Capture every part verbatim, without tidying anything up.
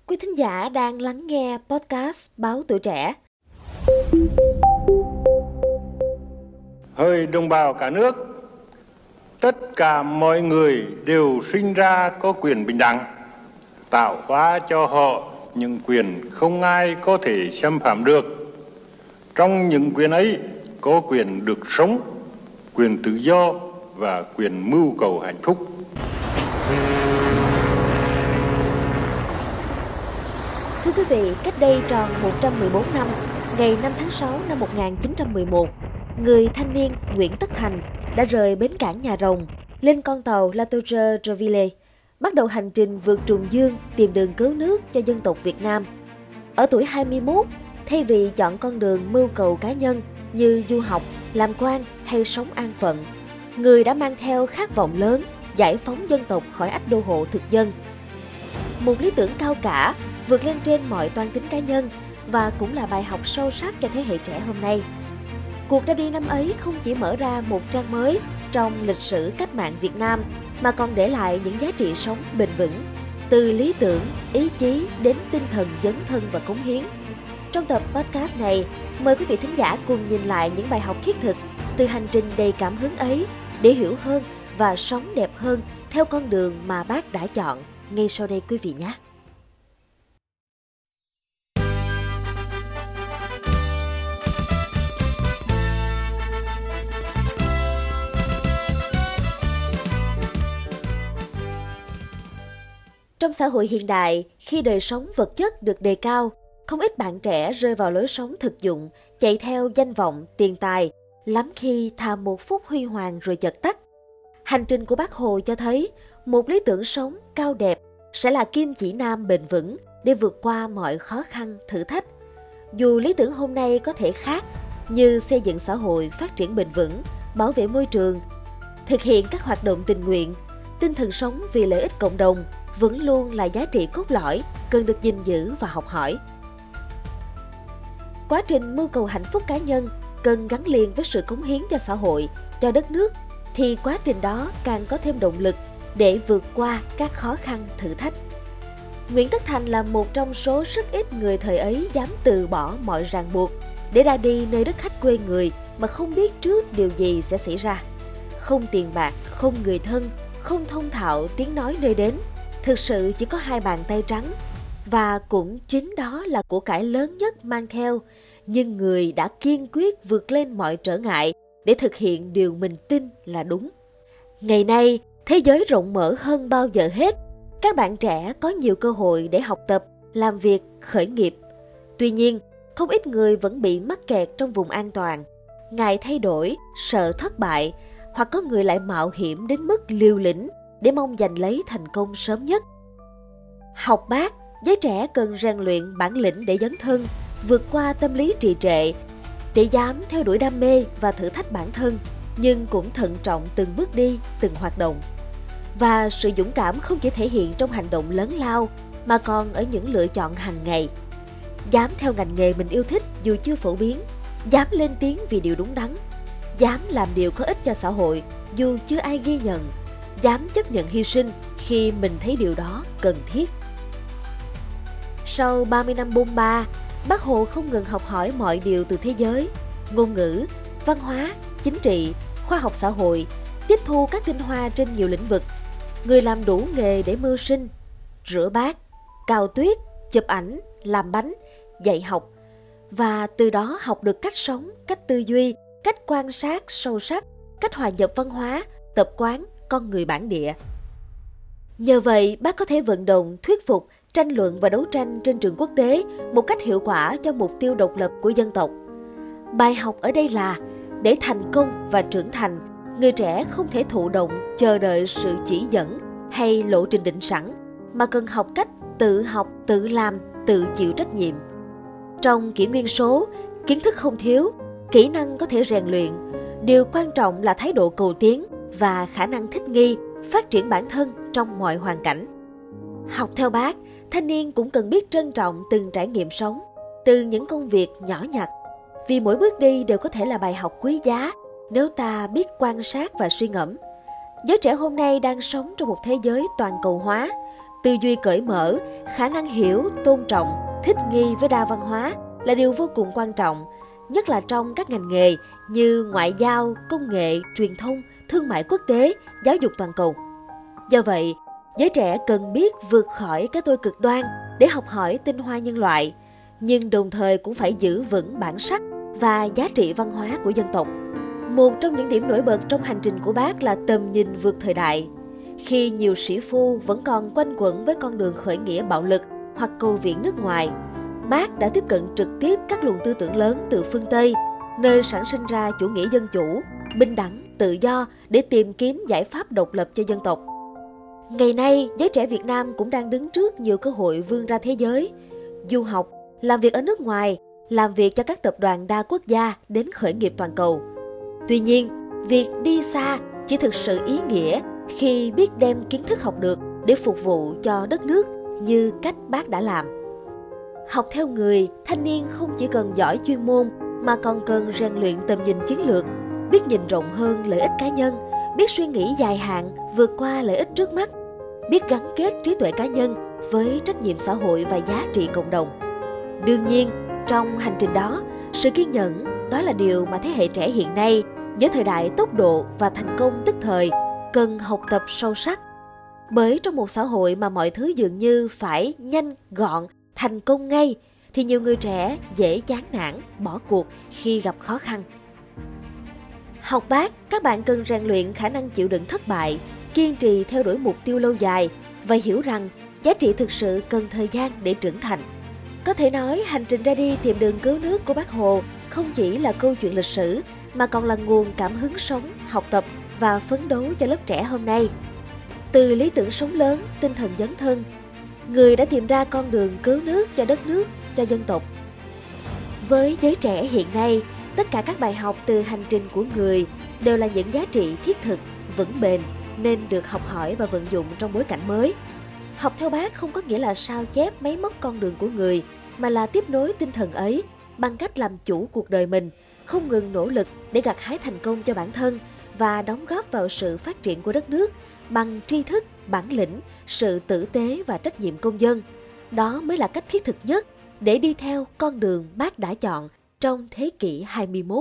Quý thính giả đang lắng nghe podcast Báo Tuổi Trẻ. Hỡi đồng bào cả nước, tất cả mọi người đều sinh ra có quyền bình đẳng, tạo hóa cho họ những quyền không ai có thể xâm phạm được. Trong những quyền ấy có quyền được sống, quyền tự do và quyền mưu cầu hạnh phúc. Thưa quý vị, cách đây tròn một trăm mười bốn năm, ngày năm tháng sáu năm một nghìn chín trăm mười một, người thanh niên Nguyễn Tất Thành đã rời bến cảng Nhà Rồng, lên con tàu La Tour de Ville, bắt đầu hành trình vượt trùng dương tìm đường cứu nước cho dân tộc Việt Nam. Ở tuổi hai mươi mốt, thay vì chọn con đường mưu cầu cá nhân như du học, làm quan hay sống an phận, người đã mang theo khát vọng lớn giải phóng dân tộc khỏi ách đô hộ thực dân. Một lý tưởng cao cả vượt lên trên mọi toan tính cá nhân và cũng là bài học sâu sắc cho thế hệ trẻ hôm nay. Cuộc ra đi năm ấy không chỉ mở ra một trang mới trong lịch sử cách mạng Việt Nam mà còn để lại những giá trị sống bền vững, từ lý tưởng, ý chí đến tinh thần dấn thân và cống hiến. Trong tập podcast này, mời quý vị thính giả cùng nhìn lại những bài học thiết thực từ hành trình đầy cảm hứng ấy để hiểu hơn và sống đẹp hơn theo con đường mà Bác đã chọn. Ngay sau đây quý vị nhé! Trong xã hội hiện đại, khi đời sống vật chất được đề cao, không ít bạn trẻ rơi vào lối sống thực dụng, chạy theo danh vọng, tiền tài, lắm khi thà một phút huy hoàng rồi chợt tắt. Hành trình của Bác Hồ cho thấy, một lý tưởng sống cao đẹp sẽ là kim chỉ nam bền vững để vượt qua mọi khó khăn, thử thách. Dù lý tưởng hôm nay có thể khác, như xây dựng xã hội phát triển bền vững, bảo vệ môi trường, thực hiện các hoạt động tình nguyện, tinh thần sống vì lợi ích cộng đồng vẫn luôn là giá trị cốt lõi cần được gìn giữ và học hỏi. Quá trình mưu cầu hạnh phúc cá nhân cần gắn liền với sự cống hiến cho xã hội, cho đất nước, thì quá trình đó càng có thêm động lực để vượt qua các khó khăn, thử thách. Nguyễn Tất Thành là một trong số rất ít người thời ấy dám từ bỏ mọi ràng buộc để ra đi nơi đất khách quê người mà không biết trước điều gì sẽ xảy ra. Không tiền bạc, không người thân, không thông thạo tiếng nói nơi đến, thực sự chỉ có hai bàn tay trắng, và cũng chính đó là của cải lớn nhất mang theo, nhưng người đã kiên quyết vượt lên mọi trở ngại để thực hiện điều mình tin là đúng. Ngày nay, thế giới rộng mở hơn bao giờ hết, các bạn trẻ có nhiều cơ hội để học tập, làm việc, khởi nghiệp. Tuy nhiên, không ít người vẫn bị mắc kẹt trong vùng an toàn, ngại thay đổi, sợ thất bại, hoặc có người lại mạo hiểm đến mức liều lĩnh để mong giành lấy thành công sớm nhất. Học Bác, giới trẻ cần rèn luyện bản lĩnh để dấn thân, vượt qua tâm lý trì trệ, để dám theo đuổi đam mê và thử thách bản thân, nhưng cũng thận trọng từng bước đi, từng hoạt động. Và sự dũng cảm không chỉ thể hiện trong hành động lớn lao, mà còn ở những lựa chọn hàng ngày. Dám theo ngành nghề mình yêu thích dù chưa phổ biến, dám lên tiếng vì điều đúng đắn, dám làm điều có ích cho xã hội dù chưa ai ghi nhận, dám chấp nhận hy sinh khi mình thấy điều đó cần thiết. Sau ba mươi năm bôn ba, Bác Hồ không ngừng học hỏi mọi điều từ thế giới, ngôn ngữ, văn hóa, chính trị, khoa học xã hội, tiếp thu các tinh hoa trên nhiều lĩnh vực. Người làm đủ nghề để mưu sinh, rửa bát, cào tuyết, chụp ảnh, làm bánh, dạy học, và từ đó học được cách sống, cách tư duy, cách quan sát sâu sắc, cách hòa nhập văn hóa, tập quán, con người bản địa. Nhờ vậy, Bác có thể vận động, thuyết phục, tranh luận và đấu tranh trên trường quốc tế một cách hiệu quả cho mục tiêu độc lập của dân tộc. Bài học ở đây là, để thành công và trưởng thành, người trẻ không thể thụ động chờ đợi sự chỉ dẫn hay lộ trình định sẵn, mà cần học cách tự học, tự làm, tự chịu trách nhiệm. Trong kỷ nguyên số, kiến thức không thiếu, kỹ năng có thể rèn luyện. Điều quan trọng là thái độ cầu tiến và khả năng thích nghi, phát triển bản thân trong mọi hoàn cảnh. Học theo Bác, thanh niên cũng cần biết trân trọng từng trải nghiệm sống, từ những công việc nhỏ nhặt. Vì mỗi bước đi đều có thể là bài học quý giá nếu ta biết quan sát và suy ngẫm. Giới trẻ hôm nay đang sống trong một thế giới toàn cầu hóa, Tư duy cởi mở, khả năng hiểu, tôn trọng, thích nghi với đa văn hóa là điều vô cùng quan trọng, nhất là trong các ngành nghề như ngoại giao, công nghệ, truyền thông, thương mại quốc tế, giáo dục toàn cầu. Do vậy, giới trẻ cần biết vượt khỏi cái tôi cực đoan để học hỏi tinh hoa nhân loại, nhưng đồng thời cũng phải giữ vững bản sắc và giá trị văn hóa của dân tộc. Một trong những điểm nổi bật trong hành trình của Bác là tầm nhìn vượt thời đại. Khi nhiều sĩ phu vẫn còn quanh quẩn với con đường khởi nghĩa bạo lực hoặc cầu viện nước ngoài, Bác đã tiếp cận trực tiếp các luồng tư tưởng lớn từ phương Tây, nơi sản sinh ra chủ nghĩa dân chủ, bình đẳng, tự do để tìm kiếm giải pháp độc lập cho dân tộc. Ngày nay, giới trẻ Việt Nam cũng đang đứng trước nhiều cơ hội vươn ra thế giới, du học, làm việc ở nước ngoài, làm việc cho các tập đoàn đa quốc gia đến khởi nghiệp toàn cầu. Tuy nhiên, việc đi xa chỉ thực sự ý nghĩa khi biết đem kiến thức học được để phục vụ cho đất nước như cách Bác đã làm. Học theo người, thanh niên không chỉ cần giỏi chuyên môn mà còn cần rèn luyện tầm nhìn chiến lược, biết nhìn rộng hơn lợi ích cá nhân, biết suy nghĩ dài hạn vượt qua lợi ích trước mắt, biết gắn kết trí tuệ cá nhân với trách nhiệm xã hội và giá trị cộng đồng. Đương nhiên, trong hành trình đó, sự kiên nhẫn đó là điều mà thế hệ trẻ hiện nay với thời đại tốc độ và thành công tức thời cần học tập sâu sắc. Bởi trong một xã hội mà mọi thứ dường như phải nhanh, gọn, thành công ngay, thì nhiều người trẻ dễ chán nản, bỏ cuộc khi gặp khó khăn. Học Bác, các bạn cần rèn luyện khả năng chịu đựng thất bại, kiên trì theo đuổi mục tiêu lâu dài và hiểu rằng giá trị thực sự cần thời gian để trưởng thành. Có thể nói, hành trình ra đi tìm đường cứu nước của Bác Hồ không chỉ là câu chuyện lịch sử mà còn là nguồn cảm hứng sống, học tập và phấn đấu cho lớp trẻ hôm nay. Từ lý tưởng sống lớn, tinh thần dấn thân, người đã tìm ra con đường cứu nước cho đất nước, cho dân tộc. Với giới trẻ hiện nay, tất cả các bài học từ hành trình của người đều là những giá trị thiết thực, vững bền nên được học hỏi và vận dụng trong bối cảnh mới. Học theo Bác không có nghĩa là sao chép máy móc con đường của người, mà là tiếp nối tinh thần ấy bằng cách làm chủ cuộc đời mình, không ngừng nỗ lực để gặt hái thành công cho bản thân và đóng góp vào sự phát triển của đất nước bằng tri thức, bản lĩnh, sự tử tế và trách nhiệm công dân. Đó mới là cách thiết thực nhất để đi theo con đường Bác đã chọn trong thế kỷ hai mươi mốt.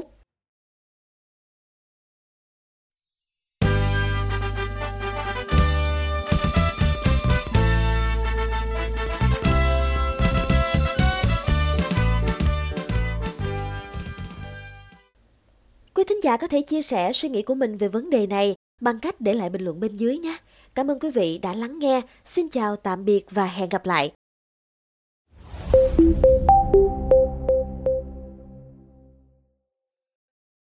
Quý thính giả có thể chia sẻ suy nghĩ của mình về vấn đề này bằng cách để lại bình luận bên dưới nhé. Cảm ơn quý vị đã lắng nghe. Xin chào, tạm biệt và hẹn gặp lại.